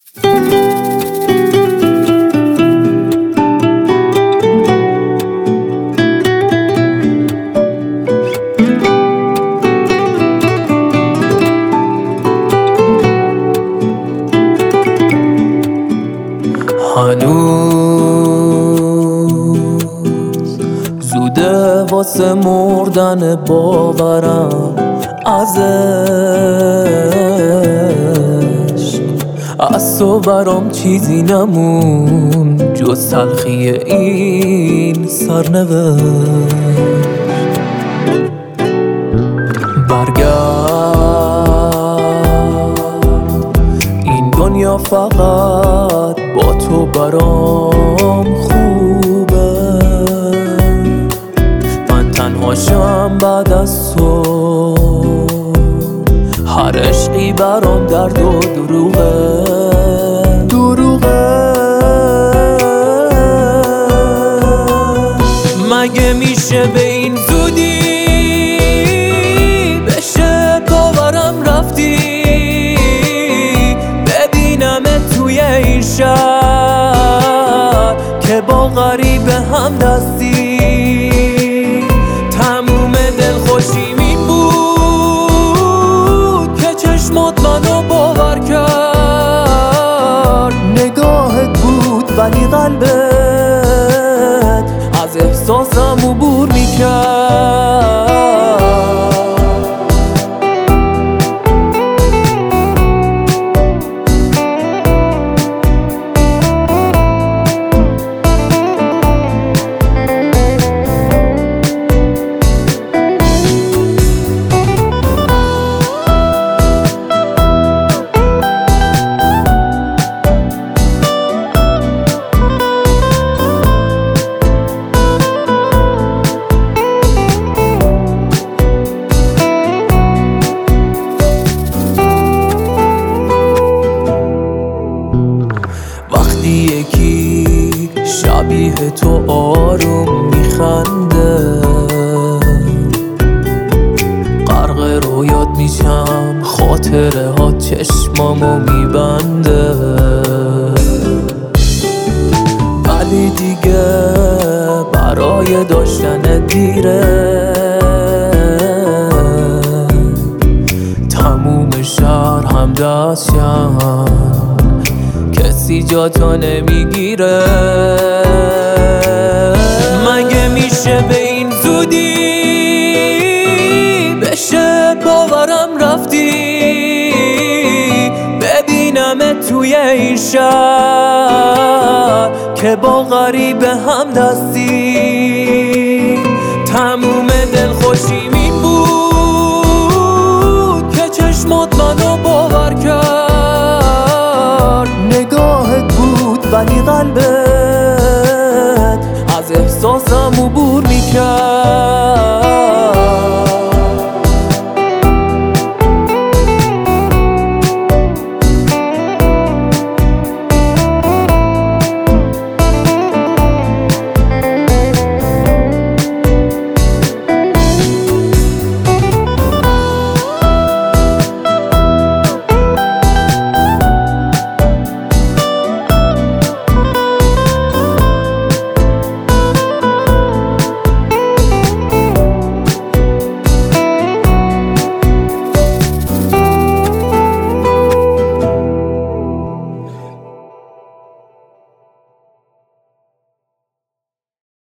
هنوز زوده واسه مردن باورم ازش، از تو برام چیزی نمون جز تلخی این سرنوشت. این دنیا فقط با تو برام خوبه، من تنهاشم بعد از تو، هر عشقی برام درد و دروغه. مگه میشه به این زودی بشه باورم رفتی، ببینمت توی این شهر که با غریبه هم دستی. تموم دلخوشیم این بود که چشمات منو باور کرد، نگاهت بود ولی قلبت از احساسم عبور میکرد. یکی شبیه تو آروم میخنده، غرق رویات میشم، خاطره ها چشمامو میبنده. ولی دیگه برای داشتن دیره، تموم شهر هم دستشم، کسی جا تو نمیگیره. مگه میشه به این زودی بشه باورم رفتی، ببینمت توی این شهر که با غریبه هم دستی. تموم دلخوشیم این بود که چشمات منو باور کرد، نگاهت بود ولی قلبت از احساسم عبور میکرد.